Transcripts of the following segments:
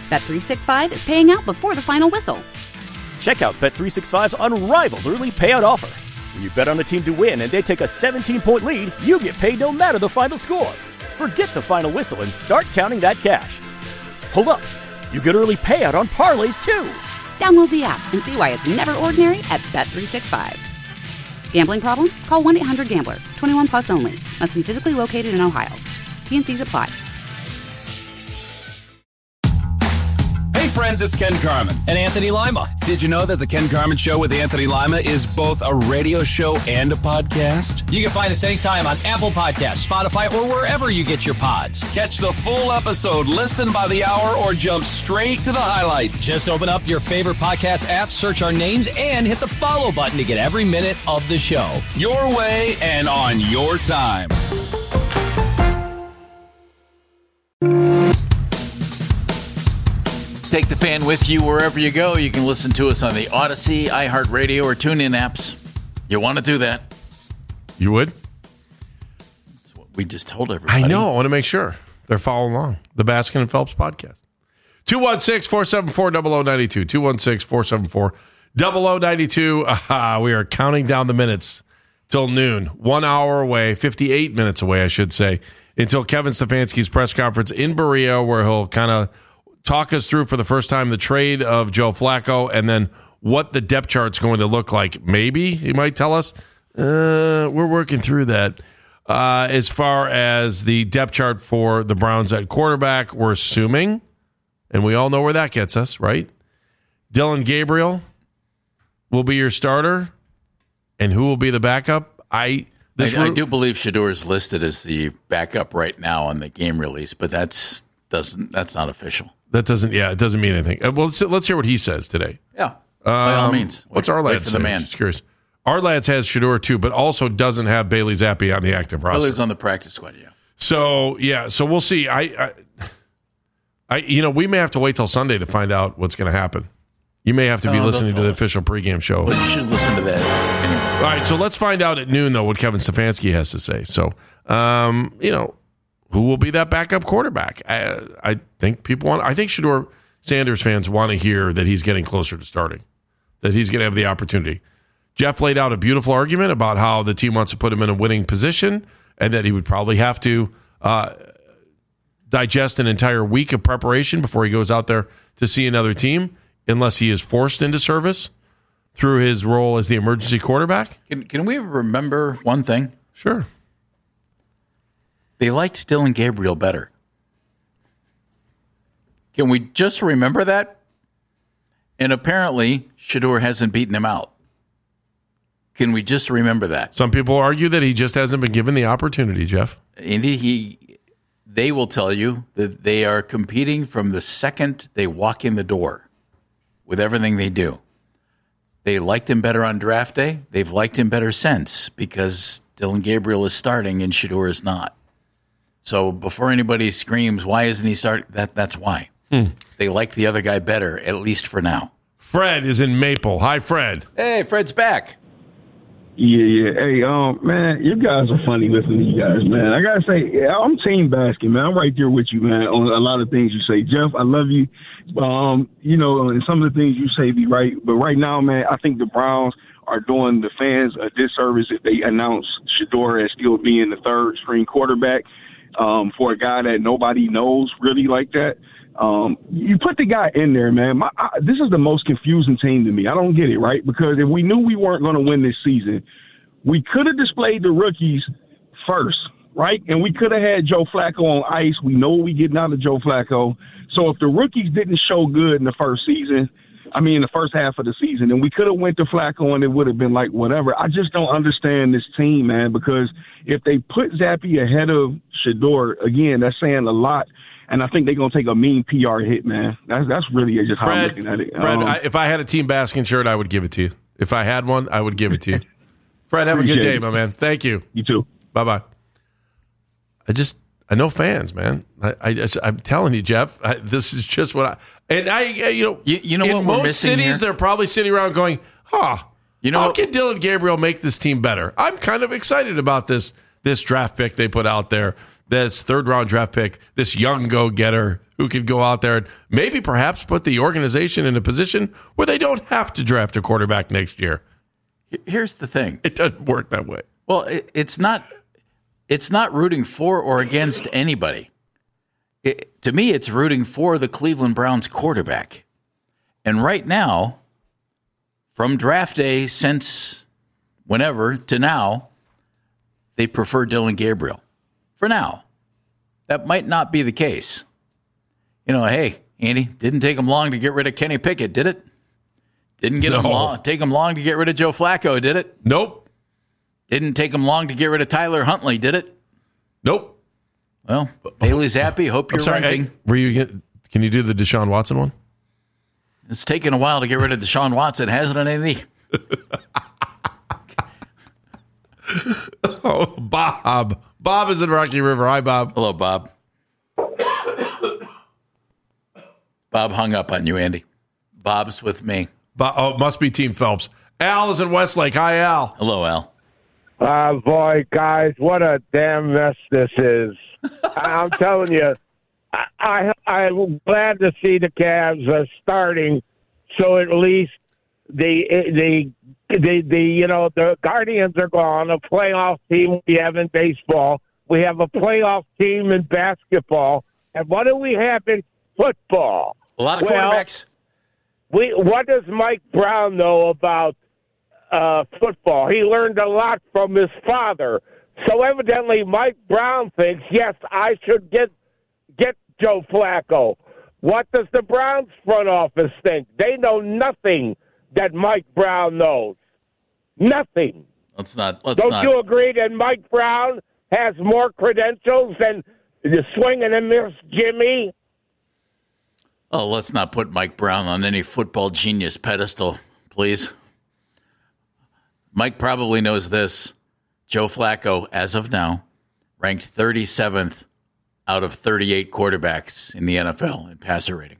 Bet365 is paying out before the final whistle. Check out Bet365's unrivaled early payout offer. When you bet on a team to win and they take a 17-point lead, you get paid no matter the final score. Forget the final whistle and start counting that cash. Hold up. You get early payout on parlays, too. Download the app and see why it's never ordinary at Bet365. Gambling problem? Call 1-800-GAMBLER. 21 plus only. Must be physically located in Ohio. T&Cs apply. Hey friends, it's Ken Carman. And Anthony Lima. Did you know that the Ken Carman Show with Anthony Lima is both a radio show and a podcast? You can find us anytime on Apple Podcasts, Spotify, or wherever you get your pods. Catch the full episode, listen by the hour, or jump straight to the highlights. Just open up your favorite podcast app, search our names, and hit the follow button to get every minute of the show. Your way and on your time. Take the fan with you wherever you go. You can listen to us on the Odyssey, iHeartRadio, or TuneIn apps. You want to do that? You would? That's what we just told everybody. I know. I want to make sure they're following along. The Baskin and Phelps podcast. 216-474-0092. 216-474-0092. We are counting down the minutes till noon. 1 hour away, 58 minutes away, I should say, until Kevin Stefanski's press conference in Berea, where he'll kind of talk us through for the first time the trade of Joe Flacco and then what the depth chart's going to look like. Maybe he might tell us. We're working through that. As far as the depth chart for the Browns at quarterback, we're assuming, and we all know where that gets us, right? Dillon Gabriel will be your starter, and who will be the backup? I do believe Shedeur is listed as the backup right now on the game release, but that's not official. That doesn't, it doesn't mean anything. Well, let's hear what he says today. Yeah, by all means. What's Arlads for the man? Just curious. Arlads has Shedeur too, but also doesn't have Bailey Zappi on the active roster. Bailey's on the practice squad, yeah. So we'll see. I we may have to wait till Sunday to find out what's going to happen. You may have to be listening to the official pregame show. Well, you should listen to that anyway. All right, so let's find out at noon though what Kevin Stefanski has to say. So, who will be that backup quarterback? I think Shedeur Sanders fans want to hear that he's getting closer to starting, that he's going to have the opportunity. Jeff laid out a beautiful argument about how the team wants to put him in a winning position and that he would probably have to digest an entire week of preparation before he goes out there to see another team, unless he is forced into service through his role as the emergency quarterback. Can we remember one thing? Sure. They liked Dillon Gabriel better. Can we just remember that? And apparently, Shedeur hasn't beaten him out. Can we just remember that? Some people argue that he just hasn't been given the opportunity, Jeff. Indeed, they will tell you that they are competing from the second they walk in the door with everything they do. They liked him better on draft day. They've liked him better since because Dillon Gabriel is starting and Shedeur is not. So before anybody screams, why isn't he starting? That's why. They like the other guy better, at least for now. Fred is in Maple. Hi, Fred. Hey, Fred's back. Yeah. Hey, man, you guys are funny listening to you guys, man. I gotta say, I'm Team Baskin, man. I'm right there with you, man, on a lot of things you say. Jeff, I love you. And some of the things you say be right. But right now, man, I think the Browns are doing the fans a disservice if they announce Shedeur as still being the third string quarterback for a guy that nobody knows really like that. You put the guy in there, man. This is the most confusing team to me. I don't get it, right? Because if we knew we weren't going to win this season, we could have displayed the rookies first, right? And we could have had Joe Flacco on ice. We know we getting out of Joe Flacco. So if the rookies didn't show good in the first half of the season, then we could have went to Flacco and it would have been like whatever. I just don't understand this team, man, because if they put Zappi ahead of Shedeur, again, that's saying a lot. And I think they're going to take a mean PR hit, man. That's really just how I'm looking at it. Fred, if I had a Team Baskin shirt, I would give it to you. If I had one, I would give it to you. Fred, have a good day, my man. Thank you. You too. Bye-bye. I know fans, man. I'm telling you, Jeff, this is just what you know in what most we're missing cities, here? they're probably sitting around going, how can Dillon Gabriel make this team better? I'm kind of excited about this draft pick they put out there. This third-round draft pick, this young go-getter, who could go out there and maybe perhaps put the organization in a position where they don't have to draft a quarterback next year. Here's the thing. It doesn't work that way. Well, it's not rooting for or against anybody. To me, it's rooting for the Cleveland Browns quarterback. And right now, from draft day since whenever to now, they prefer Dylan Gabriel. For now. That might not be the case. Hey, Andy, didn't take him long to get rid of Kenny Pickett, did it? Didn't take him long to get rid of Joe Flacco, did it? Nope. Didn't take him long to get rid of Tyler Huntley, did it? Nope. Well, Bailey Zappi, hope you're renting. Hey, can you do the Deshaun Watson one? It's taken a while to get rid of Deshaun Watson, hasn't it, Andy? Oh, Bob. Bob is in Rocky River. Hi, Bob. Hello, Bob. Bob hung up on you, Andy. Bob's with me. Must be Team Phelps. Al is in Westlake. Hi, Al. Hello, Al. Boy, guys, what a damn mess this is. I'm telling you, I'm glad to see the Cavs are starting, so at least the Guardians are gone, a playoff team we have in baseball. We have a playoff team in basketball. And what do we have in football? A lot of quarterbacks. What does Mike Brown know about football? He learned a lot from his father. So evidently Mike Brown thinks, yes, I should get Joe Flacco. What does the Browns front office think? They know nothing that Mike Brown knows. Nothing. Don't you agree that Mike Brown has more credentials than the swing and a miss Jimmy? Oh, let's not put Mike Brown on any football genius pedestal, please. Mike probably knows this. Joe Flacco, as of now, ranked 37th out of 38 quarterbacks in the NFL in passer rating.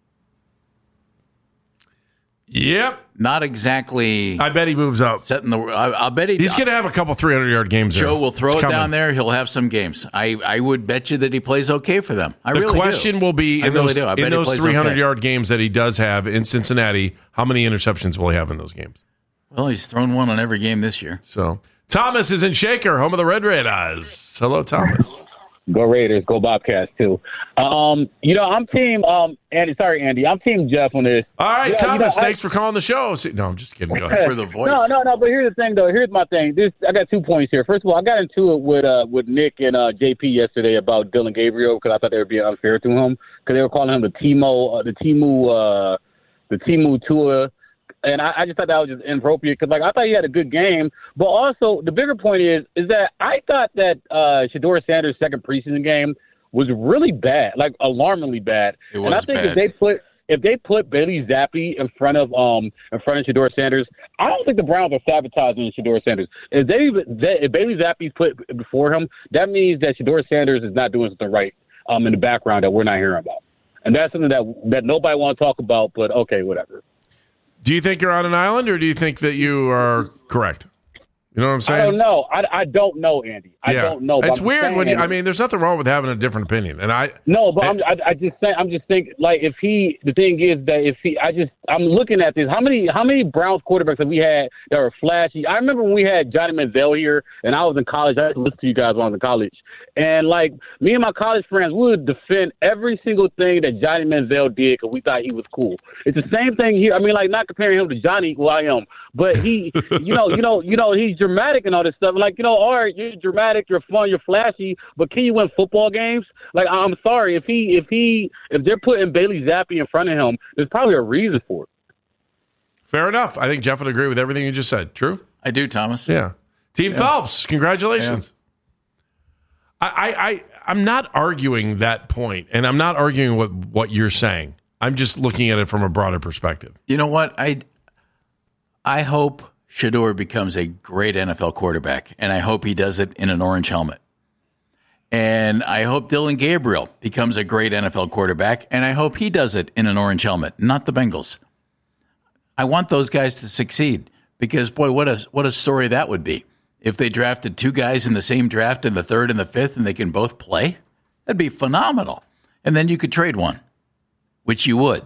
Yep. Not exactly. I bet he moves up. I'll bet he's going to have a couple 300-yard games. Joe will throw it down there. He'll have some games. I would bet you that he plays okay for them. The question will be in those 300-yard games that he does have in Cincinnati, how many interceptions will he have in those games? Well, he's thrown one on every game this year. So Thomas is in Shaker, home of the Red Raiders. Hello, Thomas. Go Raiders, go Bobcats too. I'm team Andy. I'm team Jeff on this. All right, Thomas, thanks for calling the show. No, I'm just kidding. Go ahead. For the voice. No. But here's the thing, though. Here's my thing. I got 2 points here. First of all, I got into it with Nick and JP yesterday about Dylan Gabriel because I thought they were being unfair to him because they were calling him the Timu Tua. And I just thought that was just inappropriate because, I thought he had a good game. But also, the bigger point is that I thought that Shedeur Sanders' second preseason game was really bad, alarmingly bad. It was and I think bad. if they put Bailey Zappi in front of Shedeur Sanders, I don't think the Browns are sabotaging Shedeur Sanders. If Bailey Zappi's put before him, that means that Shedeur Sanders is not doing something right in the background that we're not hearing about. And that's something that nobody wants to talk about, but okay, whatever. Do you think you're on an island, or do you think that you are correct? You know what I'm saying? I don't know. I don't know, Andy. I don't know. It's weird when there's nothing wrong with having a different opiniing, and I'm just thinking the thing is that I'm looking at this. How many Browns quarterbacks have we had that were flashy? I remember when we had Johnny Manziel here, and I was in college. I used to listen to you guys when I was in college, and me and my college friends, we would defend every single thing that Johnny Manziel did because we thought he was cool. It's the same thing here. I mean, not comparing him to Johnny, who I am, but he, he's dramatic and all this stuff. All right, you're dramatic, you're fun, you're flashy, but can you win football games? I'm sorry, if they're putting Bailey Zappi in front of him, there's probably a reason for it. Fair enough. I think Jeff would agree with everything you just said. True? I do, Thomas. Yeah. Team Phelps, congratulations. Yeah. I'm not arguing that point, and I'm not arguing with what you're saying. I'm just looking at it from a broader perspective. You know what? I hope Shedeur becomes a great NFL quarterback, and I hope he does it in an orange helmet. And I hope Dylan Gabriel becomes a great NFL quarterback, and I hope he does it in an orange helmet, not the Bengals. I want those guys to succeed because, boy, what a story that would be. If they drafted two guys in the same draft in the third and the fifth and they can both play, that'd be phenomenal. And then you could trade one, which you would.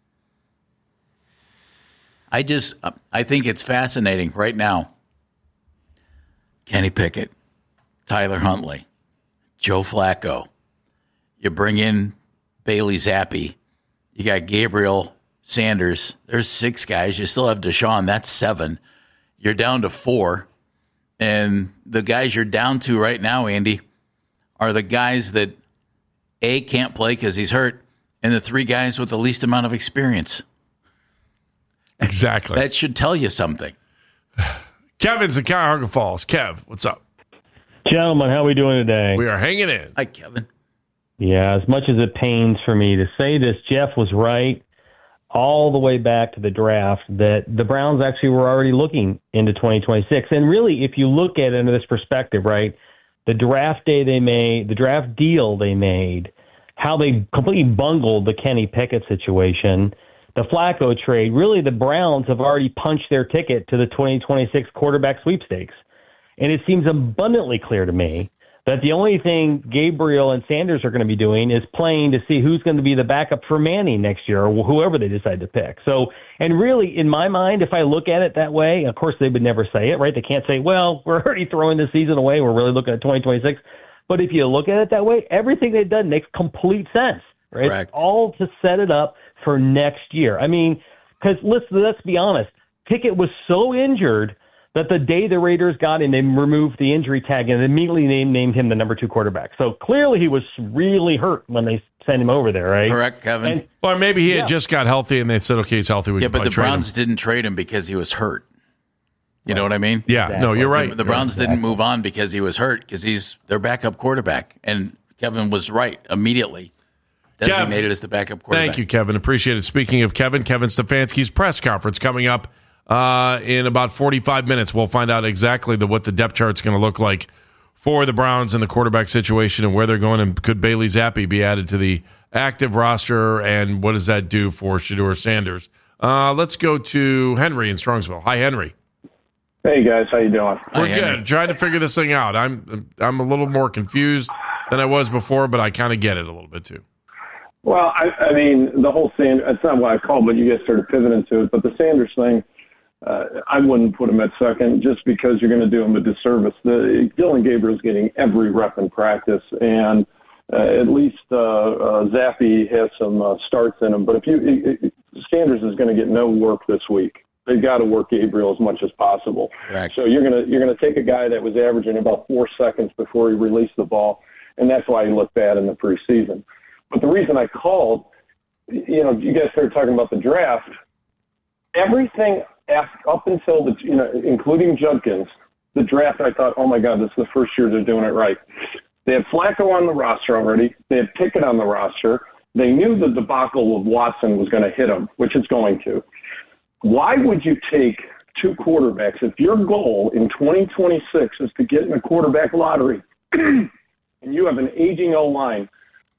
I think it's fascinating right now. Kenny Pickett, Tyler Huntley, Joe Flacco. You bring in Bailey Zappi. You got Gabriel Sanders. There's 6 guys. You still have Deshaun. That's 7. You're down to 4. And the guys you're down to right now, Andy, are the guys that, A, can't play because he's hurt, and the 3 guys with the least amount of experience. Exactly. That should tell you something. Kevin's in Cuyahoga Falls. Kev, what's up? Gentlemen, how are we doing today? We are hanging in. Hi, Kevin. Yeah, as much as it pains for me to say this, Jeff was right all the way back to the draft that the Browns actually were already looking into 2026. And really, if you look at it in this perspective, right, the draft day they made, the draft deal they made, how they completely bungled the Kenny Pickett situation, the Flacco trade, really the Browns have already punched their ticket to the 2026 quarterback sweepstakes. And it seems abundantly clear to me that the only thing Gabriel and Sanders are going to be doing is playing to see who's going to be the backup for Manning next year or whoever they decide to pick. So, and really, in my mind, if I look at it that way, of course, they would never say it, right? They can't say, well, we're already throwing the season away. We're really looking at 2026. But if you look at it that way, everything they've done makes complete sense, right? Correct. All to set it up for next year. I mean, because let's be honest, Pickett was so injured that the day the Raiders got him, they removed the injury tag and immediately named him the number 2 quarterback. So clearly he was really hurt when they sent him over there, right? Correct, Kevin. Or maybe he had just got healthy and they said, okay, he's healthy. But the Browns didn't trade him because he was hurt. You know what I mean? Yeah, Exactly. no, you're right. The Browns didn't move on because he was hurt, because he's their backup quarterback. And Kevin was right immediately. Designated as the backup quarterback. Thank you, Kevin. Appreciate it. Speaking of Kevin Stefanski's press conference coming up in about 45 minutes. We'll find out exactly what the depth chart's going to look like for the Browns and the quarterback situation and where they're going. And could Bailey Zappi be added to the active roster? And what does that do for Shedeur Sanders? Let's go to Henry in Strongsville. Hi, Henry. Hey, guys. How you doing? We're good. Trying to figure this thing out. I'm a little more confused than I was before, but I kind of get it a little bit too. Well, I mean, the whole Sanders, that's not what I called, but you guys started pivoting to it. But the Sanders thing, I wouldn't put him at second just because you're going to do him a disservice. Dylan Gabriel's getting every rep in practice, and at least Zappi has some starts in him. But Sanders is going to get no work this week. They've got to work Gabriel as much as possible. Correct. So you're gonna take a guy that was averaging about 4 seconds before he released the ball, and that's why he looked bad in the preseason. But the reason I called, you guys started talking about the draft. Everything up until including Judkins, the draft, I thought, oh my God, this is the first year they're doing it right. They had Flacco on the roster already. They had Pickett on the roster. They knew the debacle of Watson was going to hit them, which it's going to. Why would you take 2 quarterbacks if your goal in 2026 is to get in a quarterback lottery and you have an aging O-line?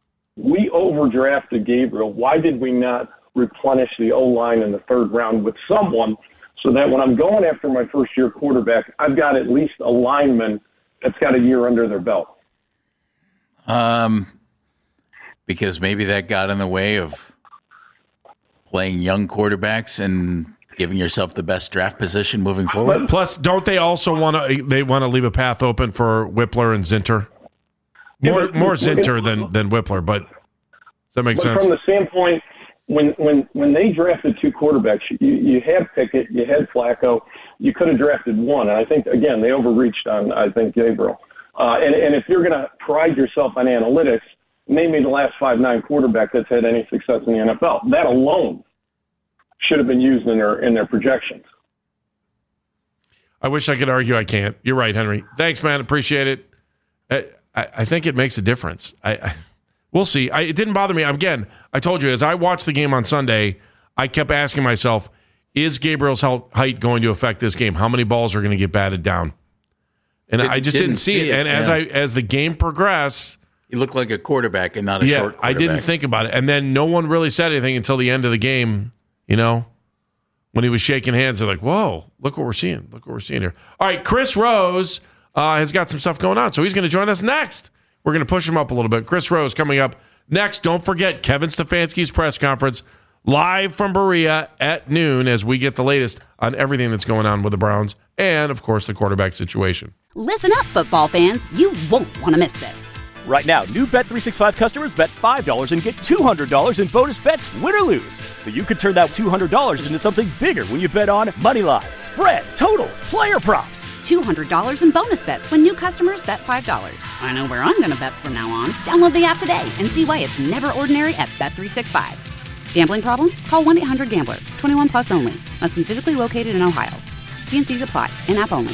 We overdrafted Gabriel. Why did we not replenish the O-line in the 3rd round with someone so that when I'm going after my first-year quarterback, I've got at least a lineman that's got a year under their belt? Because maybe that got in the way of playing young quarterbacks and giving yourself the best draft position moving forward. Plus, don't they also want to leave a path open for Whippler and Zinter? More Zinter than Whippler, but does that make sense? From the standpoint, when they drafted 2 quarterbacks, you had Pickett, you had Flacco, you could have drafted one, and I think again they overreached on Gabriel. And if you're going to pride yourself on analytics, name me the last 5'9" quarterback that's had any success in the NFL. That alone should have been used in their projections. I wish I could argue. I can't. You're right, Henry. Thanks, man. Appreciate it. I think it makes a difference. We'll see. It didn't bother me. Again, I told you, as I watched the game on Sunday, I kept asking myself, is Gabriel's height going to affect this game? How many balls are going to get batted down? And I just didn't see it. And as the game progressed, he looked like a quarterback and not a short quarterback. I didn't think about it. And then no one really said anything until the end of the game, when he was shaking hands. They're like, whoa, look what we're seeing. Look what we're seeing here. All right, Chris Rose has got some stuff going on, so he's going to join us next. We're going to push him up a little bit. Chris Rose coming up Next, don't forget Kevin Stefanski's press conference live from Berea at noon as we get the latest on everything that's going on with the Browns and, of course, the quarterback situation. Listen up, football fans. You won't want to miss this. Right now, new Bet365 customers bet $5 and get $200 in bonus bets, win or lose. So you could turn that $200 into something bigger when you bet on money line, spread, totals, player props. $200 in bonus bets when new customers bet $5. I know where I'm going to bet from now on. Download the app today and see why it's never ordinary at Bet365. Gambling problem? Call 1-800-GAMBLER. 21 plus only. Must be physically located in Ohio. T&Cs apply. In-app only.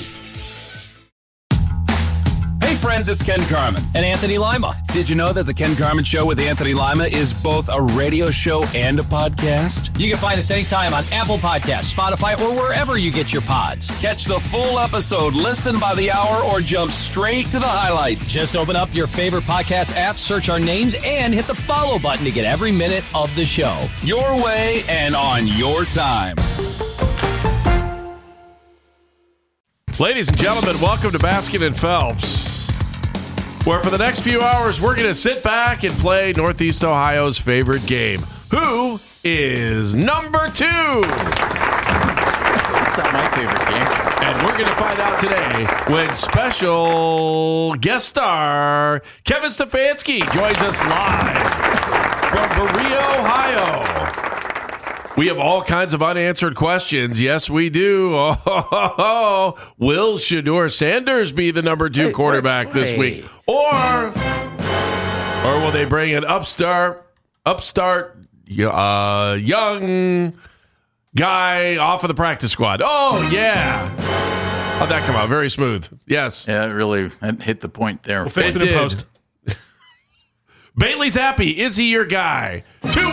Hey friends, it's Ken Carman. And Anthony Lima. Did you know that the Ken Carman Show with Anthony Lima is both a radio show and a podcast? You can find us anytime on Apple Podcasts, Spotify, or wherever you get your pods. Catch the full episode, listen by the hour, or jump straight to the highlights. Just open up your favorite podcast app, search our names, and hit the follow button to get every minute of the show. Your way and on your time. Ladies and gentlemen, welcome to Baskin and Phelps, where for the next few hours we're going to sit back and play Northeast Ohio's favorite game. Who is number 2? It's not my favorite game. And we're going to find out today when special guest star Kevin Stefanski joins us live from Berea, Ohio. We have all kinds of unanswered questions. Yes, we do. Will Shedeur Sanders be the number 2 quarterback this week? Or will they bring an upstart young guy off of the practice squad? Oh, yeah. How'd that come out? Very smooth. Yes. Yeah, it really hit the point there. We'll fix it in post. Bailey Zappi, is he your guy?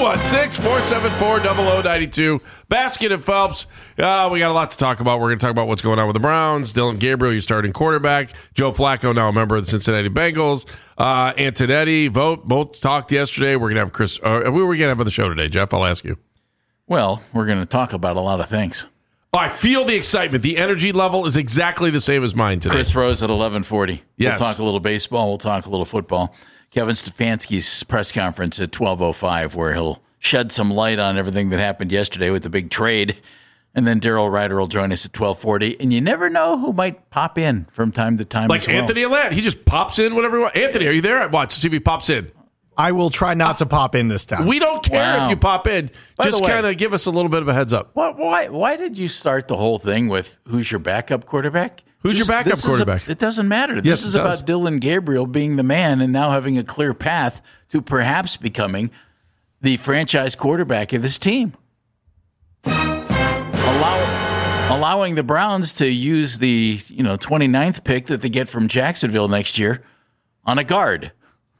216-474-0092. Baskin and Phelps. We got a lot to talk about. We're going to talk about what's going on with the Browns. Dillon Gabriel, your starting quarterback. Joe Flacco, now a member of the Cincinnati Bengals. Antonetti, both talked yesterday. We're going to have Chris. Who are we going to have on the show today, Jeff? I'll ask you. Well, we're going to talk about a lot of things. I feel the excitement. The energy level is exactly the same as mine today. Chris Rose at 11:40. Yes. We'll talk a little baseball. We'll talk a little football. Kevin Stefanski's press conference at 12:05, where he'll shed some light on everything that happened yesterday with the big trade. And then Daryl Ryder will join us at 12:40. And you never know who might pop in from time to time. Like Anthony Alette. He just pops in whenever he wants. Anthony, are you there? Watch, see if he pops in. I will try not to pop in this time. We don't care if you pop in. Just kind of give us a little bit of a heads up. Why did you start the whole thing with who's your backup quarterback? Who's your backup quarterback? It doesn't matter. This is about Dillon Gabriel being the man and now having a clear path to perhaps becoming the franchise quarterback of this team. Allowing the Browns to use the 29th pick that they get from Jacksonville next year on a guard.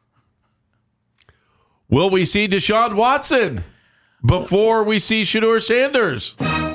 Will we see Deshaun Watson before we see Shedeur Sanders?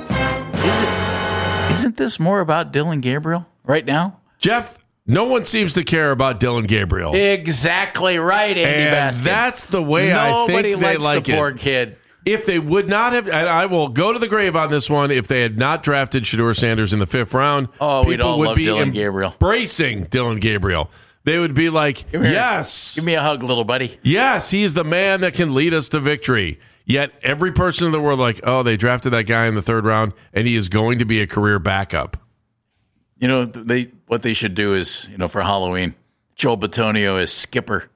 Isn't this more about Dillon Gabriel right now? Jeff, no one seems to care about Dillon Gabriel. Exactly right, Andy Baskin. That's the way I think they like the poor kid. If they would not have, and I will go to the grave on this one, if they had not drafted Shedeur Sanders in the 5th round, we'd all love Dillon Gabriel. Embracing Dillon Gabriel. They would be like, yes. Give me a hug, little buddy. Yes, he's the man that can lead us to victory. Yet every person in the world like, oh, they drafted that guy in the 3rd round, and he is going to be a career backup. What they should do is, for Halloween, Joel Bitonio is Skipper.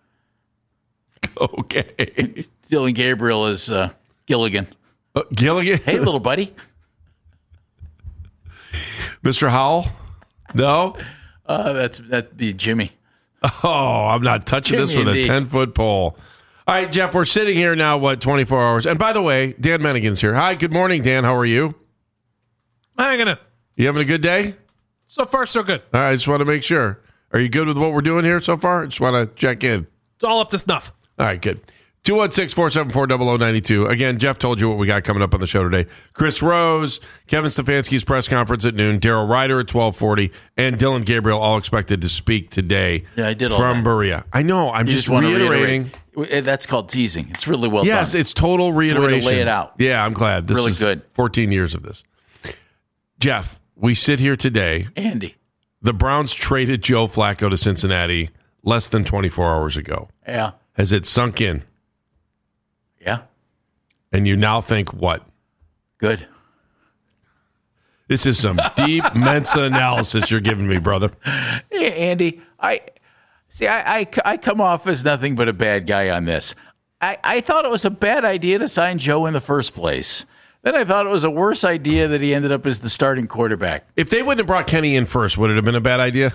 Okay. Dillon Gabriel is Gilligan. Gilligan? Hey, little buddy. Mr. Howell? No? That'd be Jimmy. Oh, I'm not touching this with a 10-foot pole. All right, Jeff, we're sitting here now, 24 hours? And by the way, Dan Mennigan's here. Hi, good morning, Dan. How are you? Hanging in. You having a good day? So far, so good. All right, I just want to make sure. Are you good with what we're doing here so far? I just want to check in. It's all up to snuff. All right, good. 216-474-0092. Again, Jeff told you what we got coming up on the show today. Chris Rose, Kevin Stefanski's press conference at noon, Daryl Ryder at 12:40, and Dillon Gabriel all expected to speak today. Yeah, I did all from that. Berea. I know. I'm just reiterating. That's called teasing. It's really well done. Yes, it's total reiteration. It's a way to lay it out. Yeah, I'm glad. This really is good. 14 years of this. Jeff, we sit here today. Andy. The Browns traded Joe Flacco to Cincinnati less than 24 hours ago. Yeah. Has it sunk in? And you now think what? Good. This is some deep Mensa analysis you're giving me, brother. Hey, Andy, I come off as nothing but a bad guy on this. I thought it was a bad idea to sign Joe in the first place. Then I thought it was a worse idea that he ended up as the starting quarterback. If they wouldn't have brought Kenny in first, would it have been a bad idea?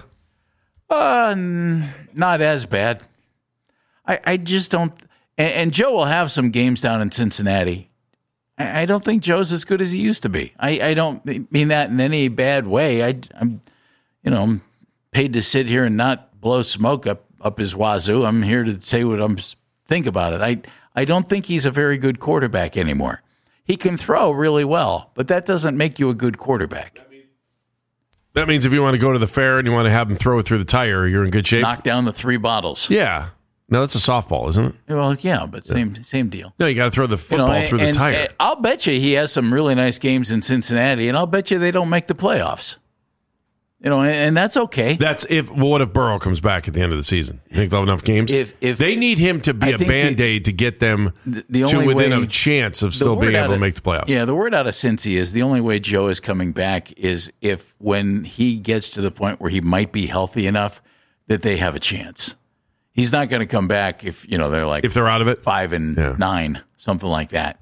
Not as bad. I just don't. And Joe will have some games down in Cincinnati. I don't think Joe's as good as he used to be. I don't mean that in any bad way. I'm paid to sit here and not blow smoke up his wazoo. I'm here to say what I think about it. I don't think he's a very good quarterback anymore. He can throw really well, but that doesn't make you a good quarterback. That means if you want to go to the fair and you want to have him throw it through the tire, you're in good shape. Knock down the 3 bottles. Yeah. No, that's a softball, isn't it? Well, yeah, but same deal. No, you got to throw the football through the tire. I'll bet you he has some really nice games in Cincinnati, and I'll bet you they don't make the playoffs. And that's okay. That's if. Well, what if Burrow comes back at the end of the season? You think they'll have enough games? If they need him to be a Band-Aid to get them to within a chance of still being able to make the playoffs. Yeah, the word out of Cincy is the only way Joe is coming back is if when he gets to the point where he might be healthy enough that they have a chance. He's not going to come back if they're like if they're out of it 5-9, something like that.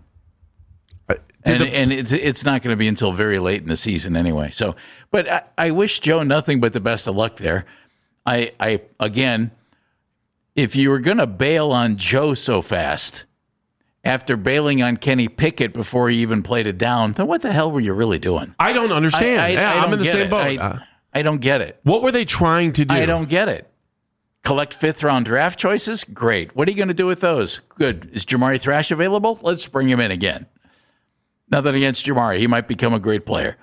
And it's not going to be until very late in the season anyway. So, but I wish Joe nothing but the best of luck there. I again, if you were going to bail on Joe so fast after bailing on Kenny Pickett before he even played it down, then what the hell were you really doing? I don't understand. I'm in the same boat. I don't get it. What were they trying to do? I don't get it. Collect 5th-round draft choices? Great. What are you going to do with those? Good. Is Jamari Thrash available? Let's bring him in again. Nothing against Jamari. He might become a great player.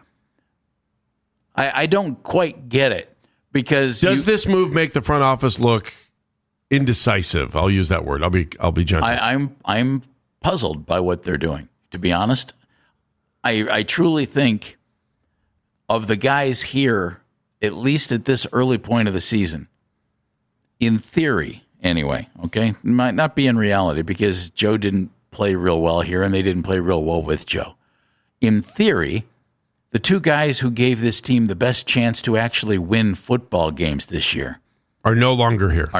I don't quite get it because does this move make the front office look indecisive? I'll use that word. I'll be gentle. I'm puzzled by what they're doing. To be honest, I truly think of the guys here, at least at this early point of the season. In theory, anyway, okay? It might not be in reality because Joe didn't play real well here and they didn't play real well with Joe. In theory, the 2 guys who gave this team the best chance to actually win football games this year are no longer here.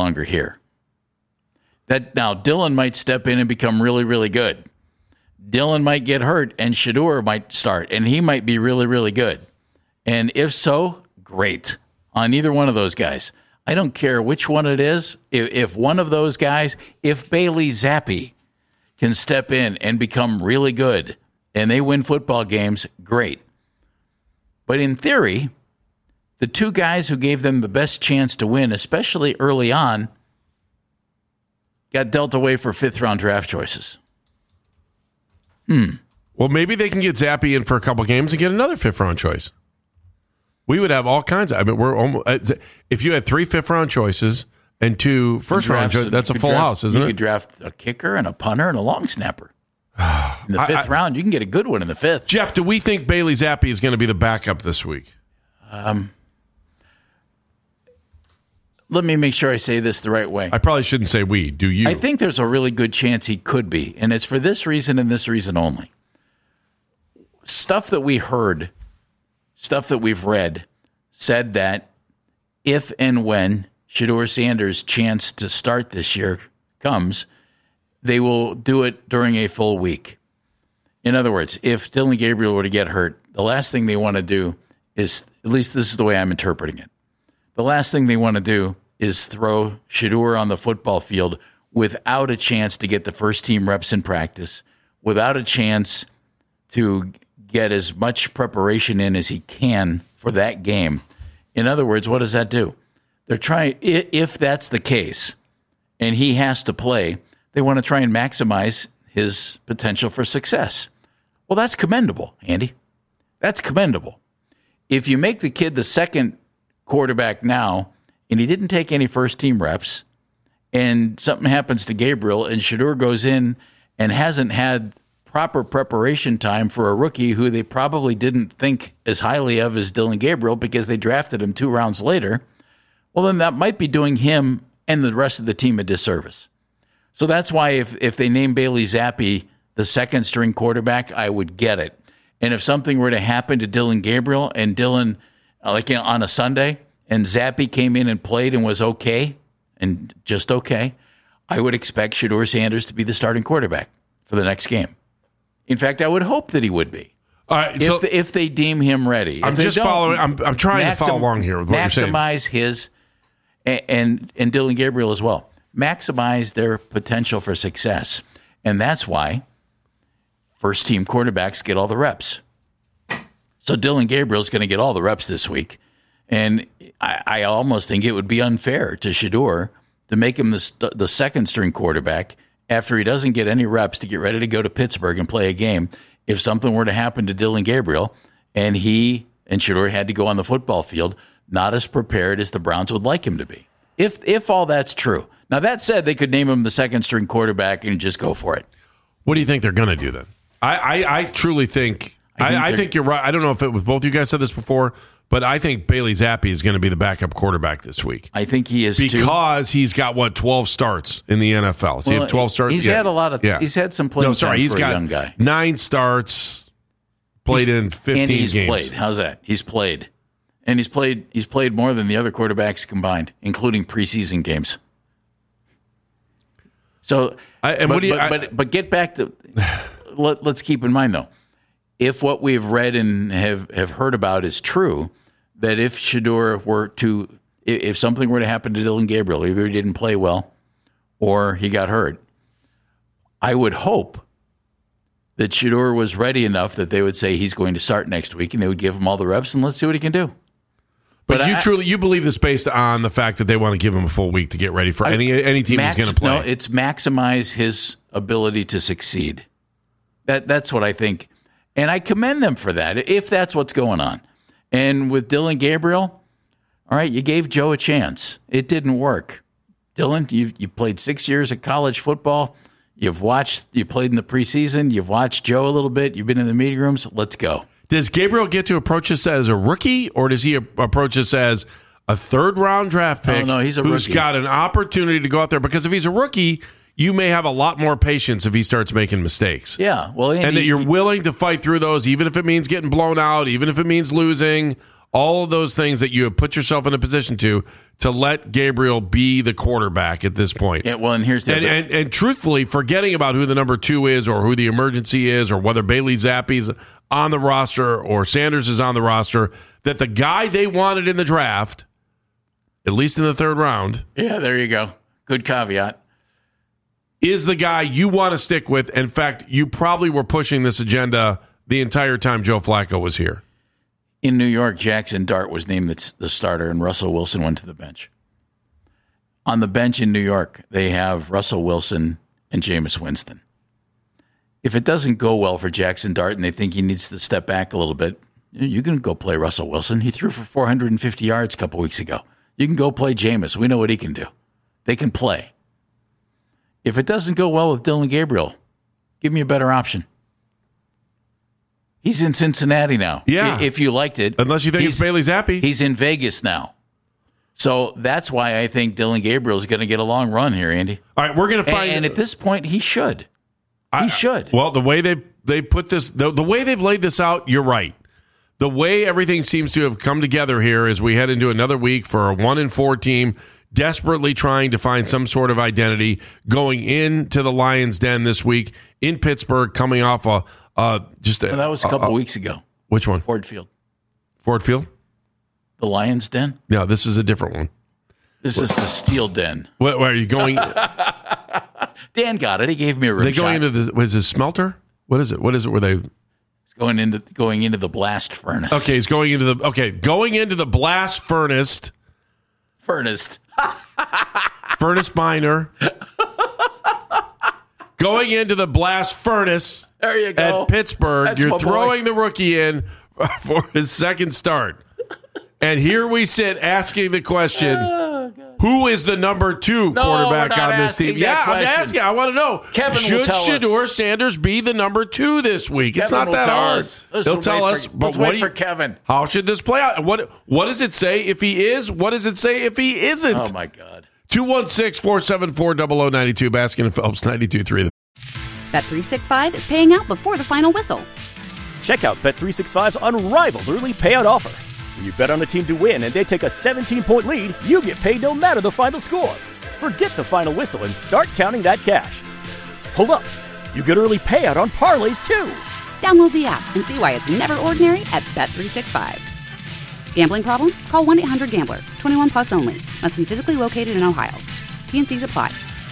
Now, Dylan might step in and become really, really good. Dylan might get hurt and Shedeur might start and he might be really, really good. And if so, great on either one of those guys. I don't care which one it is. If one of those guys, if Bailey Zappi can step in and become really good and they win football games, great. But in theory, the 2 guys who gave them the best chance to win, especially early on, got dealt away for 5th-round draft choices. Well, maybe they can get Zappi in for a couple games and get another 5th-round choice. We would have all kinds of. I mean, we're almost. If you had 3 5th-round choices and 2 first-round choices, that's a full house, isn't it? You could draft a kicker and a punter and a long snapper. In the 5th round, you can get a good one in the 5th. Jeff, do we think Bailey Zappi is going to be the backup this week? Let me make sure I say this the right way. I probably shouldn't say we. Do you? I think there's a really good chance he could be, and it's for this reason and this reason only. Stuff that we heard. Stuff that we've read said that if and when Shedeur Sanders' chance to start this year comes, they will do it during a full week. In other words, if Dylan Gabriel were to get hurt, the last thing they want to do is, at least this is the way I'm interpreting it, the last thing they want to do is throw Shedeur on the football field without a chance to get the first-team reps in practice, without a chance to get as much preparation in as he can for that game. In other words, what does that do? They're trying, if that's the case, and he has to play, they want to try and maximize his potential for success. Well, that's commendable, Andy. That's commendable. If you make the kid the second quarterback now, and he didn't take any first-team reps, and something happens to Gabriel, and Shedeur goes in and hasn't had proper preparation time for a rookie who they probably didn't think as highly of as Dylan Gabriel because they drafted him 2 rounds later, well, then that might be doing him and the rest of the team a disservice. So that's why if they name Bailey Zappi the second string quarterback, I would get it. And if something were to happen to Dillon Gabriel and Dillon, on a Sunday, and Zappe came in and played and was okay, and just okay, I would expect Shedeur Sanders to be the starting quarterback for the next game. In fact, I would hope that he would be. All right, if they deem him ready. I'm just following. I'm trying to follow along here with what you're saying. Maximize his and Dillon Gabriel as well. Maximize their potential for success. And that's why first-team quarterbacks get all the reps. So Dillon Gabriel's going to get all the reps this week. And I almost think it would be unfair to Shedeur to make him the second-string quarterback after he doesn't get any reps to get ready to go to Pittsburgh and play a game. If something were to happen to Dillon Gabriel and he and Shedeur had to go on the football field, not as prepared as the Browns would like him to be. If all that's true. Now, that said, they could name him the second-string quarterback and just go for it. What do you think they're going to do then? I truly think I think you're right. I don't know if it was both you guys said this before, but I think Bailey Zappe is going to be the backup quarterback this week. I think he is because he's got 12 starts in the NFL. So he had 12 starts. He's had a lot of. Yeah. He's had some playing time he's for got a young guy. 9 starts, played in 15 and he's games. Played. How's that? He's played, and he's played more than the other quarterbacks combined, including preseason games. So, but get back to. Let's keep in mind though, if what we've read and have heard about is true, that if Shedeur were to, if something were to happen to Dillon Gabriel, either he didn't play well or he got hurt, I would hope that Shedeur was ready enough that they would say he's going to start next week and they would give him all the reps and let's see what he can do. But you believe this based on the fact that they want to give him a full week to get ready for any team he's going to play? No, it's maximize his ability to succeed. That's what I think. And I commend them for that, if that's what's going on. And with Dillon Gabriel, all right, you gave Joe a chance. It didn't work. Dillon, you played 6 years of college football. You played in the preseason. You've watched Joe a little bit. You've been in the meeting rooms. Let's go. Does Gabriel get to approach this as a rookie, or does he approach this as a third-round draft pick? Oh, no, he's a who's rookie. Got an opportunity to go out there? Because if he's a rookie, you may have a lot more patience if he starts making mistakes. Yeah, well, and that you're willing to fight through those, even if it means getting blown out, even if it means losing, all of those things that you have put yourself in a position to let Gabriel be the quarterback at this point. Yeah, well, and here's the and truthfully, forgetting about who the number 2 is or who the emergency is or whether Bailey Zappe's on the roster or Sanders is on the roster, that the guy they wanted in the draft, at least in the third round. Yeah, there you go. Good caveat. Is the guy you want to stick with. In fact, you probably were pushing this agenda the entire time Joe Flacco was here. In New York, Jackson Dart was named the starter, and Russell Wilson went to the bench. On the bench in New York, they have Russell Wilson and Jameis Winston. If it doesn't go well for Jackson Dart and they think he needs to step back a little bit, you can go play Russell Wilson. He threw for 450 yards a couple weeks ago. You can go play Jameis. We know what he can do. They can play. If it doesn't go well with Dillon Gabriel, give me a better option. He's in Cincinnati now. Yeah. If you liked it. Unless you think it's Bailey Zappe. He's in Vegas now. So that's why I think Dillon Gabriel is going to get a long run here, Andy. All right, we're going to find... And at this point, he should. He should. Well, the way they put this... The way they've laid this out, you're right. The way everything seems to have come together here as we head into another week for a 1-4 team desperately trying to find some sort of identity going into the Lions' Den this week in Pittsburgh, coming off that was a couple weeks ago. Which one? Ford Field. Ford Field? The Lions' Den? No, this is a different one. This is the Steel Den. Where are you going? Dan got it. He gave me a rim shot. Going into the... Was it smelter? What is it? Where they... Going into the blast furnace. Okay, he's going into the blast furnace. Furnace minor. Going into the blast furnace. There you go. At Pittsburgh. That's You're throwing the rookie in for his second start. And here we sit asking the question, who is the number 2 quarterback on this team? Yeah, I'm asking. I want to know. Should Shedeur Sanders be the number 2 this week? It's not that hard. He'll tell us. Let's wait for Kevin. How should this play out? What does it say if he is? What does it say if he isn't? Oh, my God. 216-474-0092. Baskin and Phelps, 92.3. Bet365 is paying out before the final whistle. Check out Bet365's unrivaled early payout offer. When you bet on a team to win and they take a 17-point lead, you get paid no matter the final score. Forget the final whistle and start counting that cash. Hold up. You get early payout on parlays, too. Download the app and see why it's never ordinary at Bet365. Gambling problem? Call 1-800-GAMBLER. 21 plus only. Must be physically located in Ohio. T&Cs apply.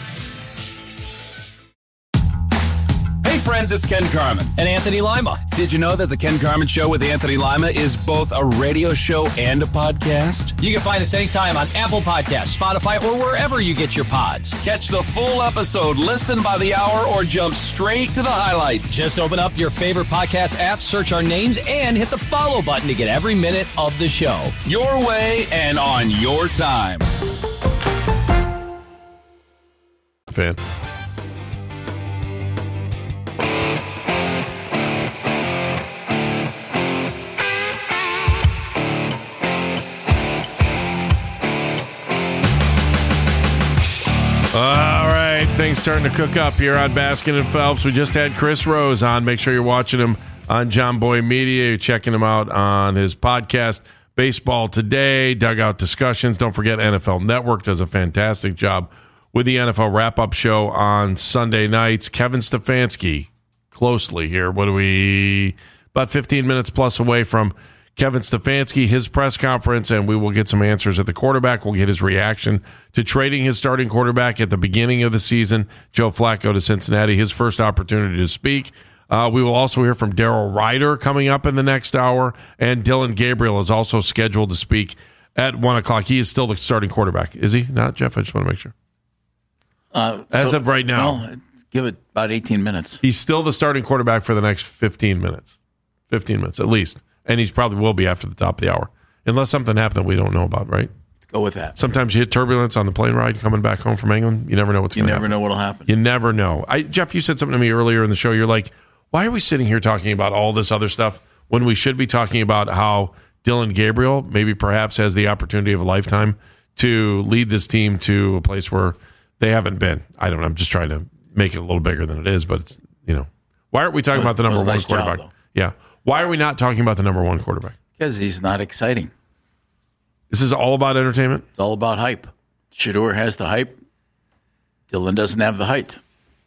Hey friends, it's Ken Carman. And Anthony Lima. Did you know that The Ken Carman Show with Anthony Lima is both a radio show and a podcast? You can find us anytime on Apple Podcasts, Spotify, or wherever you get your pods. Catch the full episode, listen by the hour, or jump straight to the highlights. Just open up your favorite podcast app, search our names, and hit the follow button to get every minute of the show. Your way and on your time. Fan. All right, things starting to cook up here on Baskin and Phelps. We just had Chris Rose on. Make sure you're watching him on John Boy Media. You're checking him out on his podcast, Baseball Today, Dugout Discussions. Don't forget, NFL Network does a fantastic job with the NFL wrap-up show on Sunday nights. Kevin Stefanski, closely here. What are we? About 15 minutes plus away from Kevin Stefanski, his press conference, and we will get some answers at the quarterback. We'll get his reaction to trading his starting quarterback at the beginning of the season, Joe Flacco to Cincinnati, his first opportunity to speak. We will also hear from Daryl Ryder coming up in the next hour, and Dylan Gabriel is also scheduled to speak at 1 o'clock. He is still the starting quarterback. Is he not, Jeff? I just want to make sure. As of right now. Well, give it about 18 minutes. He's still the starting quarterback for the next 15 minutes. 15 minutes at least. And he probably will be after the top of the hour. Unless something happened that we don't know about, right? Let's go with that. Sometimes you hit turbulence on the plane ride coming back home from England. You never know what's going to happen. You never know what'll happen. You never know. Jeff, you said something to me earlier in the show. You're like, why are we sitting here talking about all this other stuff when we should be talking about how Dylan Gabriel maybe perhaps has the opportunity of a lifetime to lead this team to a place where they haven't been? I don't know. I'm just trying to make it a little bigger than it is, but it's, why aren't we talking about the number one quarterback? Yeah. Why are we not talking about the number one quarterback? Because he's not exciting. This is all about entertainment? It's all about hype. Shedeur has the hype. Dylan doesn't have the height.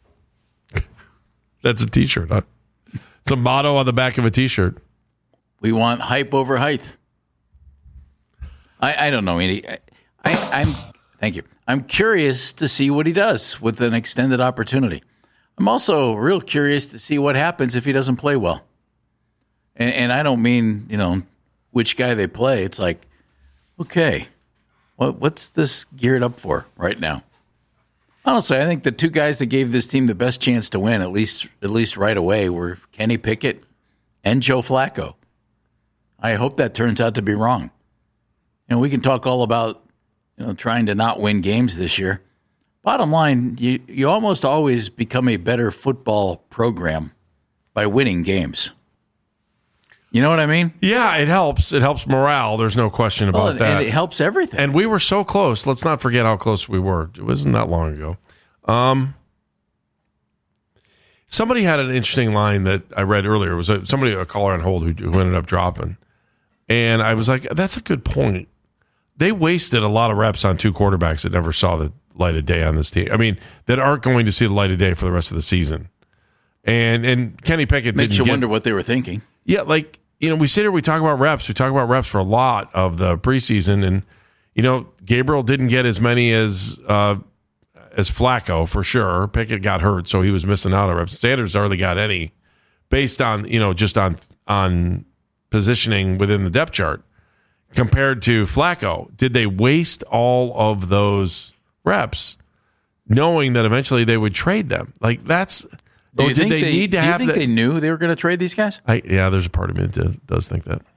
That's a T-shirt, huh? It's a motto on the back of a T-shirt. We want hype over height. I don't know. Thank you. I'm curious to see what he does with an extended opportunity. I'm also real curious to see what happens if he doesn't play well. And I don't mean, which guy they play. It's like, okay, what's this geared up for right now? Honestly, I think the two guys that gave this team the best chance to win, at least right away, were Kenny Pickett and Joe Flacco. I hope that turns out to be wrong. We can talk all about trying to not win games this year. Bottom line, you almost always become a better football program by winning games. You know what I mean? Yeah, it helps. It helps morale. There's no question about that. And it helps everything. And we were so close. Let's not forget how close we were. It wasn't that long ago. Somebody had an interesting line that I read earlier. It was a caller on hold who ended up dropping. And I was like, that's a good point. They wasted a lot of reps on two quarterbacks that never saw the light of day on this team. I mean, that aren't going to see the light of day for the rest of the season. And Kenny Pickett makes you wonder what they were thinking. Yeah, we sit here, we talk about reps. We talk about reps for a lot of the preseason, and Gabriel didn't get as many as Flacco for sure. Pickett got hurt, so he was missing out on reps. Sanders hardly got any, based on just on positioning within the depth chart compared to Flacco. Did they waste all of those reps, knowing that eventually they would trade them? Like that's. Do you think they knew they were going to trade these guys? Yeah, there's a part of me that does think that.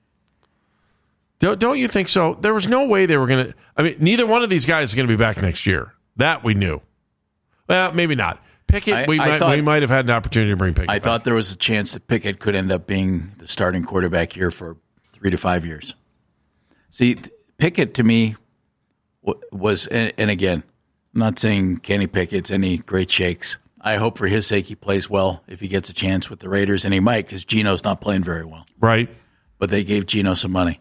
Don't you think so? There was no way they were going to. I mean, neither one of these guys is going to be back next year. That we knew. Well, maybe not. Pickett, we might have had an opportunity to bring Pickett back. Thought there was a chance that Pickett could end up being the starting quarterback here for 3 to 5 years. See, Pickett to me was, and again, I'm not saying Kenny Pickett's any great shakes. I hope for his sake he plays well if he gets a chance with the Raiders, and he might because Geno's not playing very well. Right. But they gave Geno some money.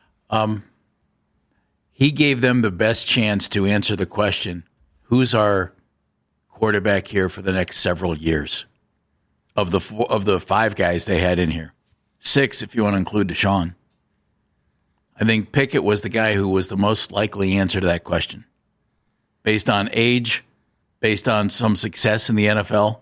He gave them the best chance to answer the question, who's our quarterback here for the next several years? Of the 5 guys they had in here. 6 if you want to include Deshaun. I think Pickett was the guy who was the most likely answer to that question. Based on age, based on some success in the NFL.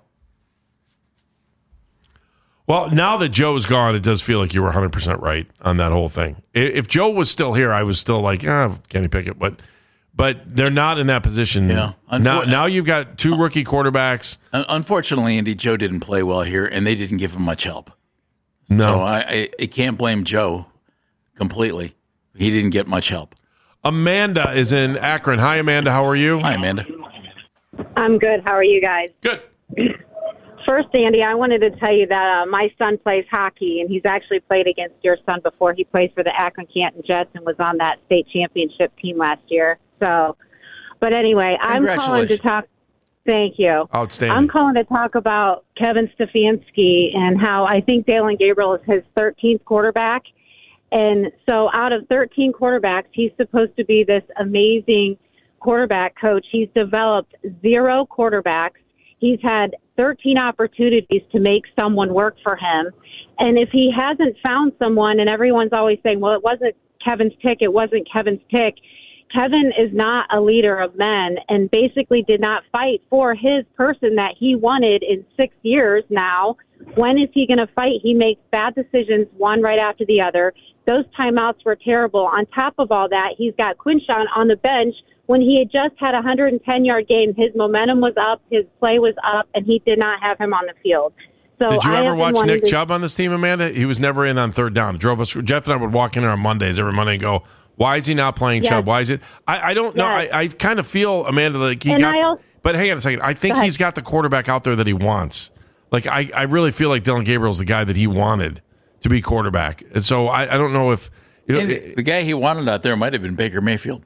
Well, now that Joe's gone, it does feel like you were 100% right on that whole thing. If Joe was still here, I was still like, Kenny Pickett. But they're not in that position. Yeah. Now you've got 2 rookie quarterbacks. Unfortunately, Andy, Joe didn't play well here, and they didn't give him much help. No. So I can't blame Joe completely. He didn't get much help. Amanda is in Akron. Hi, Amanda. How are you? Hi, Amanda. I'm good. How are you guys? Good. First, Andy, I wanted to tell you that my son plays hockey, and he's actually played against your son before. He plays for the Akron Canton Jets and was on that state championship team last year. So, but anyway, I'm calling to talk. Thank you. Outstanding. I'm calling to talk about Kevin Stefanski and how I think Dillon Gabriel is his 13th quarterback. And so out of 13 quarterbacks, he's supposed to be this amazing quarterback coach. He's developed 0 quarterbacks. He's had 13 opportunities to make someone work for him. And if he hasn't found someone, and everyone's always saying, well, it wasn't Kevin's pick, it wasn't Kevin's pick. Kevin is not a leader of men and basically did not fight for his person that he wanted in 6 years now. When is he going to fight? He makes bad decisions, one right after the other. Those timeouts were terrible. On top of all that, he's got Quinshawn on the bench when he had just had a 110-yard game. His momentum was up, his play was up, and he did not have him on the field. So did you ever watch Nick Chubb on this team, Amanda? He was never in on third down. It drove us. Jeff and I would walk in on Mondays every Monday and go, why is he not playing Chubb? Why is it? I don't know. I kind of feel, Amanda, like he got. But hang on a second. I think he's got the quarterback out there that he wants. Like I really feel like Dillon Gabriel's the guy that he wanted to be quarterback. And so I don't know if the guy he wanted out there might have been Baker Mayfield.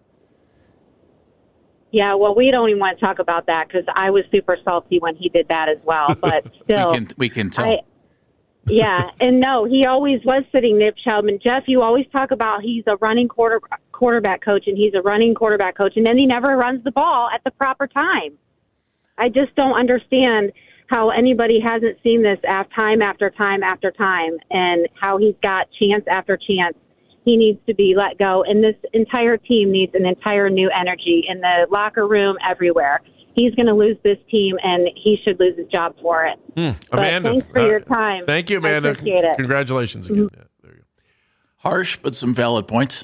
Yeah, well, we don't even want to talk about that because I was super salty when he did that as well. But still, we can tell. Yeah, and no, he always was sitting Nick Chubb. And Jeff, you always talk about he's a running quarterback coach, and he's a running quarterback coach, and then he never runs the ball at the proper time. I just don't understand how anybody hasn't seen this time after time after time, and how he's got chance after chance. He needs to be let go, and this entire team needs an entire new energy in the locker room, everywhere. He's going to lose this team, and he should lose his job for it. Amanda, thanks for your time. Thank you, Amanda. I appreciate it. Congratulations again. Mm-hmm. Yeah, there you go. Harsh, but some valid points.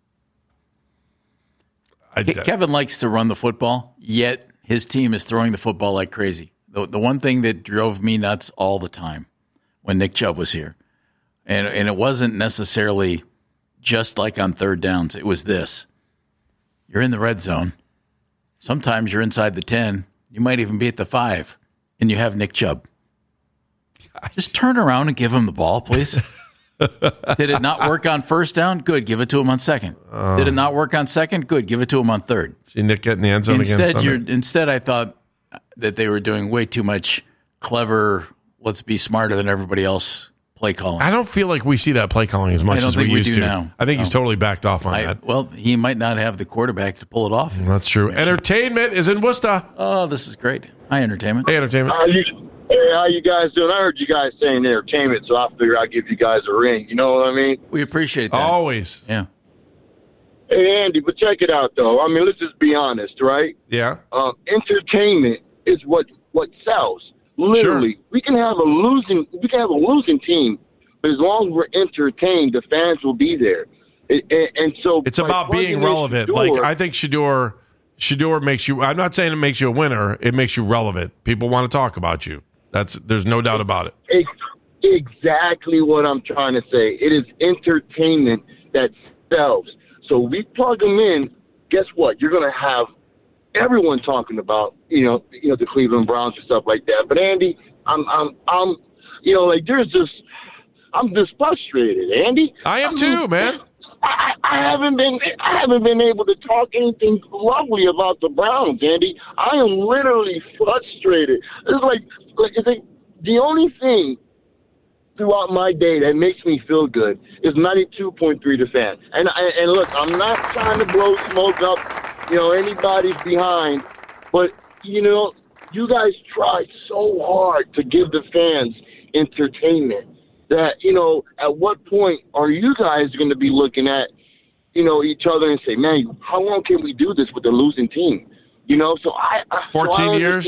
Kevin likes to run the football, yet his team is throwing the football like crazy. The one thing that drove me nuts all the time when Nick Chubb was here, and it wasn't necessarily just like on third downs. It was this. You're in the red zone. Sometimes you're inside the 10. You might even be at the 5, and you have Nick Chubb. Just turn around and give him the ball, please. Did it not work on first down? Good. Give it to him on second. Did it not work on second? Good. Give it to him on third. See Nick get in the end zone again. Instead, I thought that they were doing way too much clever, let's be smarter than everybody else play calling. I don't feel like we see that play calling as much as we used to. Now. I think he's totally backed off on that. Well, he might not have the quarterback to pull it off. That's true. Entertainment is in Worcester. Oh, this is great. Hi, Entertainment. Hey, Entertainment. How you guys doing? I heard you guys saying entertainment, so I figured I'd give you guys a ring. You know what I mean? We appreciate that. Always. Yeah. Hey, Andy, but check it out, though. I mean, let's just be honest, right? Yeah. Entertainment is what sells. Literally, sure. we can have a losing team, but as long as we're entertained, the fans will be there. And so it's about being relevant. Like I think Shador makes you. I'm not saying it makes you a winner. It makes you relevant. People want to talk about you. There's no doubt about it. Exactly what I'm trying to say. It is entertainment that sells. So we plug them in. Guess what? You're going to have everyone talking about the Cleveland Browns and stuff like that. But Andy, I'm just frustrated. Andy, I am too, man. I haven't been able to talk anything lovely about the Browns, Andy. I am literally frustrated. It's like the only thing throughout my day that makes me feel good is 92.3 The Fan. And look, I'm not trying to blow smoke up, anybody's behind, but you guys tried so hard to give the fans entertainment that, at what point are you guys going to be looking at, each other and say, man, how long can we do this with a losing team? So I 14 years.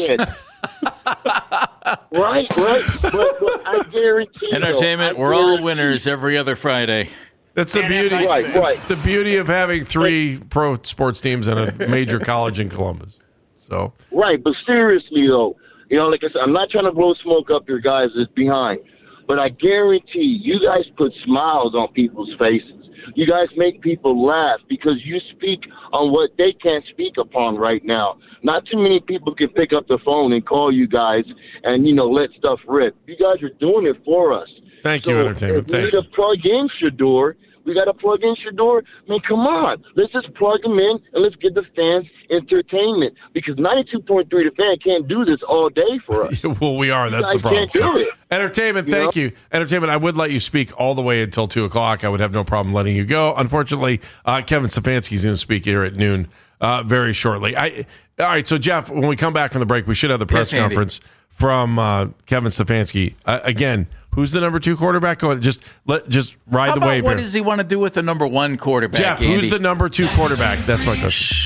Right. But I guarantee entertainment. We're all winners every other Friday. That's the beauty. Right. It's the beauty of having 3 pro sports teams and a major college in Columbus. So right, but seriously though, like I said, I'm not trying to blow smoke up your guys' behind, but I guarantee you guys put smiles on people's faces. You guys make people laugh because you speak on what they can't speak upon right now. Not too many people can pick up the phone and call you guys and, let stuff rip. You guys are doing it for us. Thank you, Entertainment. We need to plug in Shador. We got to plug in Shador. I mean, come on. Let's just plug him in and let's give the fans entertainment because 92.3 The Fan can't do this all day for us. Well, we are. That's the problem. Can't do it. Entertainment, thank you. Entertainment, I would let you speak all the way until 2 o'clock. I would have no problem letting you go. Unfortunately, Kevin Stefanski is going to speak here at noon very shortly. All right, so Jeff, when we come back from the break, we should have the press conference from Kevin Stefanski. Again, who's the number 2 quarterback? Go ahead, just ride the wave. What does he want to do with the number 1 quarterback? Jeff, Andy? Who's the number 2 quarterback? That's my question.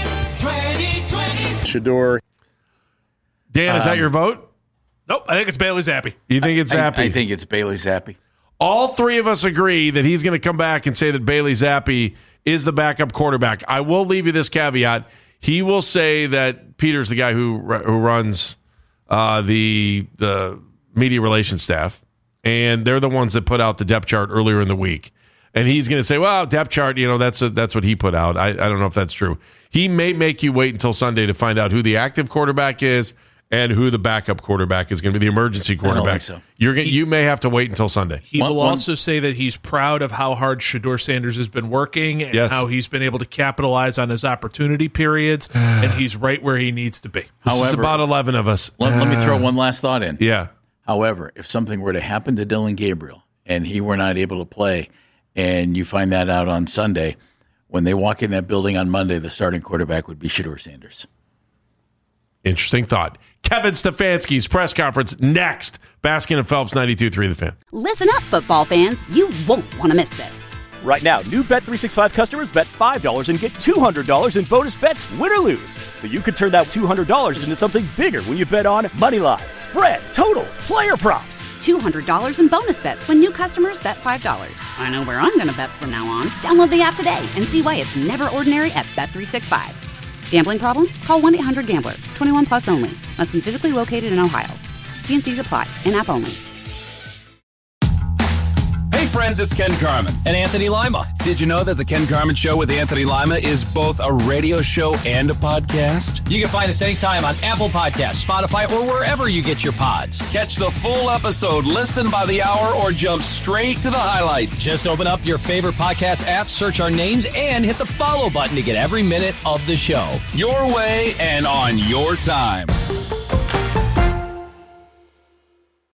Shador. Dan, is that your vote? Nope, I think it's Bailey Zappi. You think it's Zappi? I think it's Bailey Zappi. All 3 of us agree that he's going to come back and say that Bailey Zappi is the backup quarterback. I will leave you this caveat. He will say that Peter's the guy who runs the media relations staff, and they're the ones that put out the depth chart earlier in the week. And he's going to say, well, depth chart, that's what he put out. I don't know if that's true. He may make you wait until Sunday to find out who the active quarterback is and who the backup quarterback is going to be, the emergency quarterback. I don't think so. You may have to wait until Sunday. He will also say that he's proud of how hard Shador Sanders has been working and how he's been able to capitalize on his opportunity periods, and he's right where he needs to be. This is about 11 of us. Let me throw one last thought in. Yeah. However, if something were to happen to Dylan Gabriel and he were not able to play, and you find that out on Sunday, when they walk in that building on Monday, the starting quarterback would be Shador Sanders. Interesting thought. Kevin Stefanski's press conference next. Baskin and Phelps, 92.3 The Fan. Listen up, football fans. You won't want to miss this. Right now, new Bet365 customers bet $5 and get $200 in bonus bets, win or lose. So you could turn that $200 into something bigger when you bet on money line, spread, totals, player props. $200 in bonus bets when new customers bet $5. I know where I'm going to bet from now on. Download the app today and see why it's never ordinary at Bet365. Gambling problem? Call 1-800-GAMBLER. 21 plus only. Must be physically located in Ohio. T&Cs apply. In-app only. Hey friends, it's Ken Carman. And Anthony Lima. Did you know that the Ken Carman Show with Anthony Lima is both a radio show and a podcast? You can find us anytime on Apple Podcasts, Spotify, or wherever you get your pods. Catch the full episode, listen by the hour, or jump straight to the highlights. Just open up your favorite podcast app, search our names, and hit the follow button to get every minute of the show. Your way and on your time.